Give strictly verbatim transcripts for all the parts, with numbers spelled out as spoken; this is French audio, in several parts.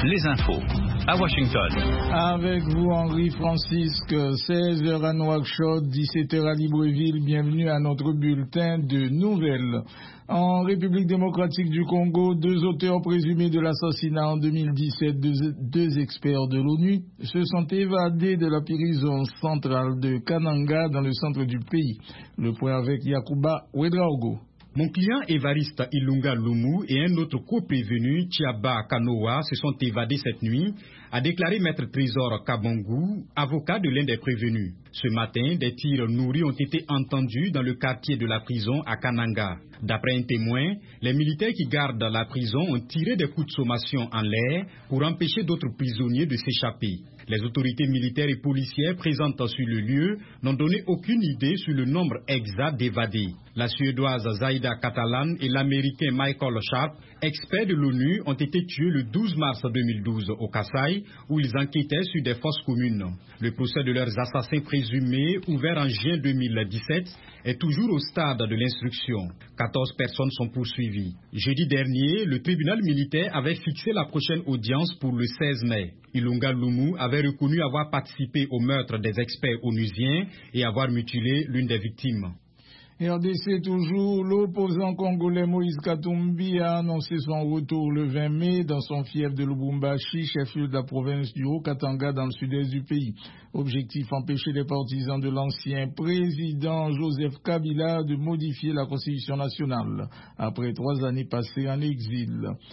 les infos à Washington. Avec vous, Henri Francisque, seize heures à Nouakchott, dix-sept heures à Libreville. Bienvenue à notre bulletin de nouvelles. En République démocratique du Congo, deux auteurs présumés de l'assassinat en deux mille dix-sept de deux experts de l'ONU se sont évadés de la prison centrale de Kananga dans le centre du pays. Le point avec Yacouba Ouedraogo. Mon client Évariste Ilunga Lumu et un autre co-prévenu, Tiaba Kanoa, se sont évadés cette nuit, a déclaré Maître Trésor Kabangou, avocat de l'un des prévenus. Ce matin, des tirs nourris ont été entendus dans le quartier de la prison à Kananga. D'après un témoin, les militaires qui gardent la prison ont tiré des coups de sommation en l'air pour empêcher d'autres prisonniers de s'échapper. Les autorités militaires et policières présentes sur le lieu n'ont donné aucune idée sur le nombre exact d'évadés. La Suédoise Zaida Catalan et l'Américain Michael Sharp, experts de l'ONU, ont été tués le douze mars deux mille douze au Kasaï, où ils enquêtaient sur des fosses communes. Le procès de leurs assassins présumés, ouvert en juin deux mille dix-sept, est toujours au stade de l'instruction. quatorze personnes sont poursuivies. Jeudi dernier, le tribunal militaire avait fixé la prochaine audience pour le seize mai. Ilunga Lumu avait reconnu avoir participé au meurtre des experts onusiens et avoir mutilé l'une des victimes. R D C toujours, l'opposant congolais Moïse Katumbi a annoncé son retour le vingt mai dans son fief de Lubumbashi, chef-lieu de la province du Haut-Katanga dans le sud-est du pays. Objectif, empêcher les partisans de l'ancien président Joseph Kabila de modifier la constitution nationale après trois années passées en exil.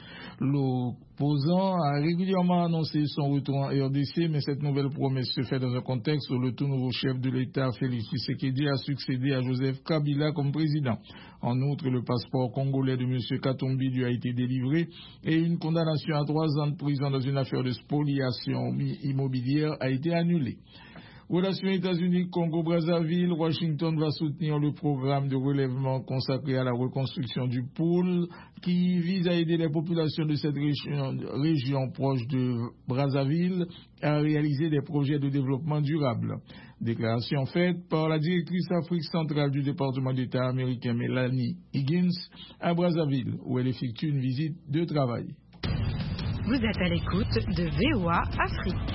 L'opposant a régulièrement annoncé son retour en R D C, mais cette nouvelle promesse se fait dans un contexte où le tout nouveau chef de l'État, Félix Tshisekedi, a succédé à Joseph Kabila comme président. En outre, le passeport congolais de M. Katumbi lui a été délivré et une condamnation à trois ans de prison dans une affaire de spoliation immobilière a été annulée. Relations États-Unis, Congo-Brazzaville, Washington va soutenir le programme de relèvement consacré à la reconstruction du pôle qui vise à aider les populations de cette région, région proche de Brazzaville à réaliser des projets de développement durable. Déclaration faite par la directrice Afrique centrale du département d'État américain Melanie Higgins à Brazzaville où elle effectue une visite de travail. Vous êtes à l'écoute de V O A Afrique.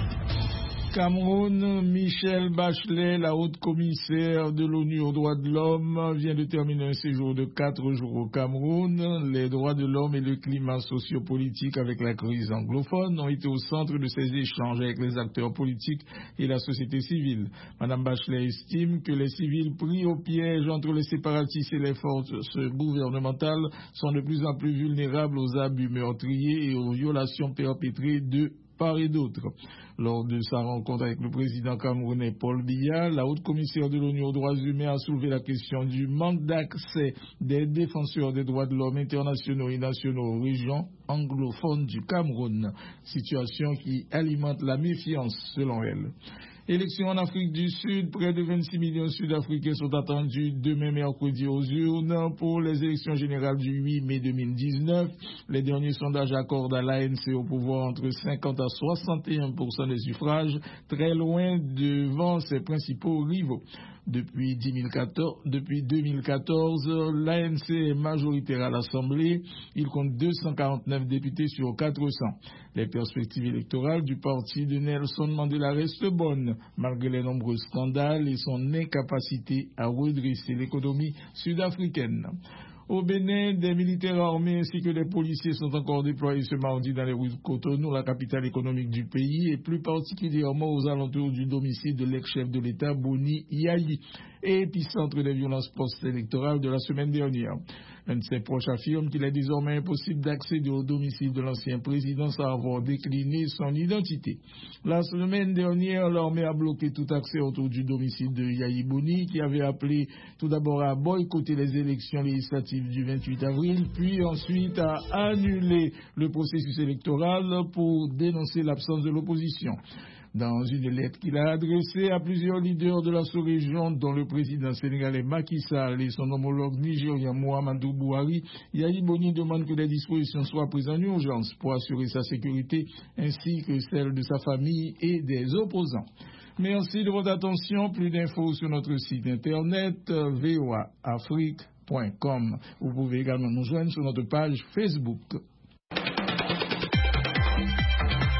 Cameroun, Michelle Bachelet, la haute commissaire de l'ONU aux droits de l'homme, vient de terminer un séjour de quatre jours au Cameroun. Les droits de l'homme et le climat sociopolitique avec la crise anglophone ont été au centre de ces échanges avec les acteurs politiques et la société civile. Madame Bachelet estime que les civils pris au piège entre les séparatistes et les forces gouvernementales sont de plus en plus vulnérables aux abus meurtriers et aux violations perpétrées de part et d'autre. Lors de sa rencontre avec le président camerounais Paul Biya, la haute commissaire de l'ONU aux droits humains a soulevé la question du manque d'accès des défenseurs des droits de l'homme internationaux et nationaux aux régions anglophones du Cameroun, situation qui alimente la méfiance selon elle. Élections en Afrique du Sud, près de vingt-six millions Sud-Africains sont attendus demain mercredi aux urnes pour les élections générales du huit mai deux mille dix-neuf. Les derniers sondages accordent à l'A N C au pouvoir entre cinquante à soixante et un pour cent des suffrages, très loin devant ses principaux rivaux. Depuis, deux mille quatorze, depuis deux mille quatorze, l'A N C est majoritaire à l'Assemblée. Il compte deux cent quarante-neuf députés sur quatre cents. Les perspectives électorales du parti de Nelson Mandela restent bonnes, malgré les nombreux scandales et son incapacité à redresser l'économie sud-africaine. Au Bénin, des militaires armés ainsi que des policiers sont encore déployés ce mardi dans les rues de Cotonou, la capitale économique du pays, et plus particulièrement aux alentours du domicile de l'ex-chef de l'État, Boni Yayi, et épicentre des violences post-électorales de la semaine dernière. Un de ses proches affirme qu'il est désormais impossible d'accéder au domicile de l'ancien président sans avoir décliné son identité. La semaine dernière, l'armée a bloqué tout accès autour du domicile de Yayi Boni, qui avait appelé tout d'abord à boycotter les élections législatives du vingt-huit avril, puis ensuite à annuler le processus électoral pour dénoncer l'absence de l'opposition. Dans une lettre qu'il a adressée à plusieurs leaders de la sous-région, dont le président sénégalais Macky Sall et son homologue nigérien Muhammadu Buhari, Yayi Boni demande que des dispositions soient prises en urgence pour assurer sa sécurité ainsi que celle de sa famille et des opposants. Merci de votre attention. Plus d'infos sur notre site internet v o a afrique point com. Vous pouvez également nous joindre sur notre page Facebook.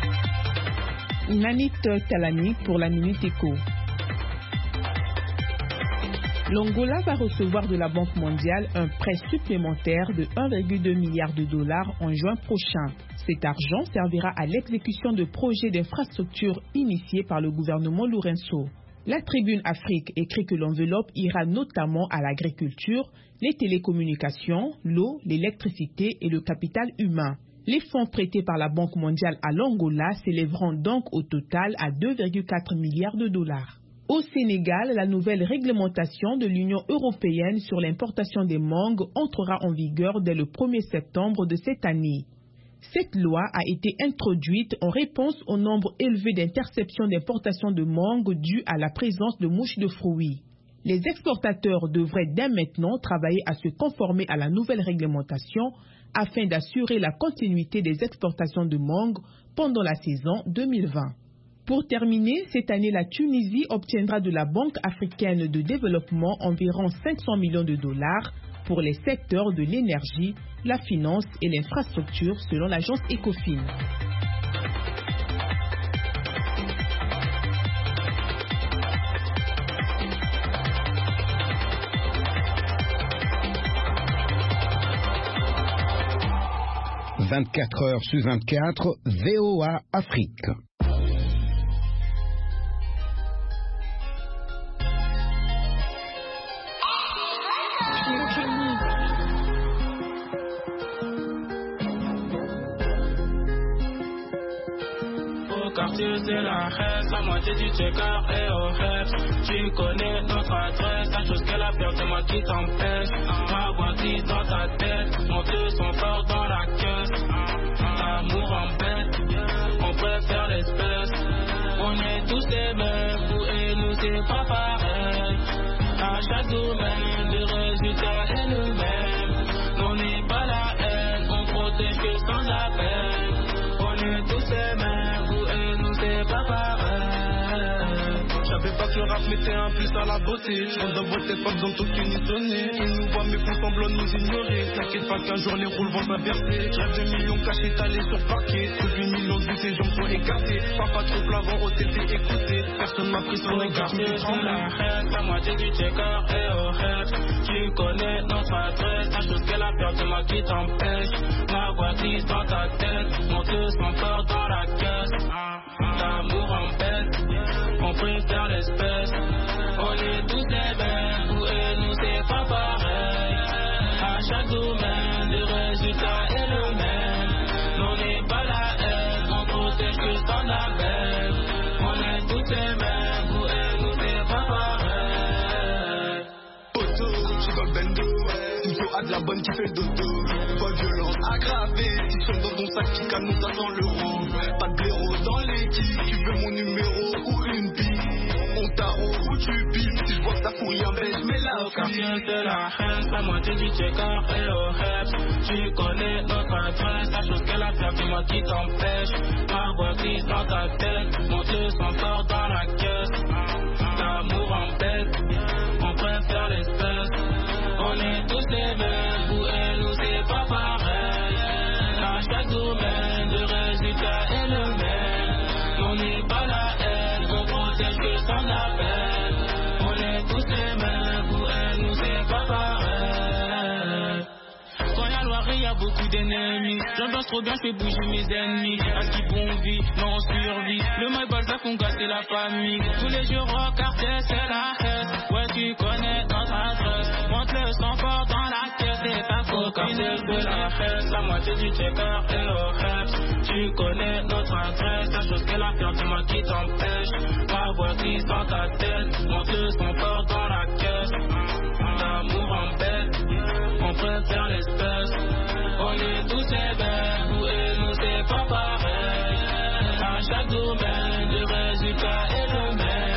Nanit Talani pour la Minute Éco. L'Angola va recevoir de la Banque mondiale un prêt supplémentaire de un virgule deux milliard de dollars en juin prochain. Cet argent servira à l'exécution de projets d'infrastructures initiés par le gouvernement Lourenço. La Tribune Afrique écrit que l'enveloppe ira notamment à l'agriculture, les télécommunications, l'eau, l'électricité et le capital humain. Les fonds prêtés par la Banque mondiale à l'Angola s'élèveront donc au total à deux virgule quatre milliards de dollars. Au Sénégal, la nouvelle réglementation de l'Union européenne sur l'importation des mangues entrera en vigueur dès le premier septembre de cette année. Cette loi a été introduite en réponse au nombre élevé d'interceptions d'importation de mangues dues à la présence de mouches de fruits. Les exportateurs devraient dès maintenant travailler à se conformer à la nouvelle réglementation afin d'assurer la continuité des exportations de mangues pendant la saison deux mille vingt. Pour terminer, cette année, la Tunisie obtiendra de la Banque africaine de développement environ cinq cents millions de dollars pour les secteurs de l'énergie, la finance et l'infrastructure, selon l'agence Ecofin. vingt-quatre heures sur vingt-quatre, V O A Afrique. Quartier c'est la haine, la moitié du checker et au rêve. Tu connais notre adresse, la chose qu'elle a peur, c'est moi qui t'empêche. Ma voiture dans ta tête, mon deux sont forts dans la caisse. L'amour en bête, on préfère l'espèce. On est tous les mêmes, vous et nous c'est pas pareil. À chaque domaine, le résultat est le même. On n'est pas la haine, on protège que sans la peine. On est tous les mêmes, vous et nous c'est pas pareil. J'avais pas que le rap mettait un plus à la beauté. On dans votre tête, pas besoin de tout unisonner. Ils nous voient mais font semblant de nous ignorer. T'inquiète pas qu'un jour les rôles vont s'inverser. Rêve de millions cachés talés sur parquet. Plus d'une million de vues, tes jambes sont écartées. Papa trop flavant, O T T écouté. Personne m'a pris sur les quartiers. Sur la haine, la moitié du checker et au rêve. Tu connais notre adresse, la chose qu'elle a peur, c'est moi qui t'empêche. Ma voiture dans ta tête, mon deux sont forts dans la caisse. L'amour en bête, on préfère l'espèce. On est tous les mêmes, vous et nous c'est pas pareil. À chaque domaine, le résultat est le même. On n'est pas la haine, on protège que sans la peine. On est tous les mêmes, vous et nous c'est pas pareil. Poto, tu vas bendo, Sousso a de la bonne qui fait dodo. Pas de violence aggravée, ils sont dans ton sac qui canon ça dans l'euro. Pas de blaireau dans l'équipe, tu veux mon numéro ou une bille. On t'arrose ou tu billes, si je vois que ça fout rien, ben je mets la Quartier de la haine, la moitié du checker et au rêve. Tu connais notre adresse, la chose qu'elle a fait, c'est moi qui t'empêche. Ma voiture dans ta tête, mon deux sont forts dans la caisse. L'amour en bête, on préfère l'espèce. On est tous les mêmes, vous et nous c'est pas pareil. À chaque domaine, le résultat est le même. On n'est pas la haine, on protège que sans la peine. On est tous les mêmes, vous et nous c'est pas pareil. Quand y'a Loiret, y'a beaucoup d'ennemis. J'ambiance trop bien, je fais bouger mes ennemis. À ce qu'ils font vie, non on survit. Le mail Balzac, on gâté la famille. Tous les jours au quartier, c'est la haine. Ouais, tu connais notre adresse. Monte le sang fort dans la caisse, c'est ta faute. Au quartier de la haine, la moitié du checker et au rêve. Tu connais notre adresse, la chose qu'elle a fait, c'est moi qui t'empêche. Ma voiture dans ta tête, mon deux sont forts dans la caisse. L'amour en bête, on préfère l'espèce. On est tous les mêmes, vous et nous c'est pas pareil. À chaque domaine, le résultat est le même.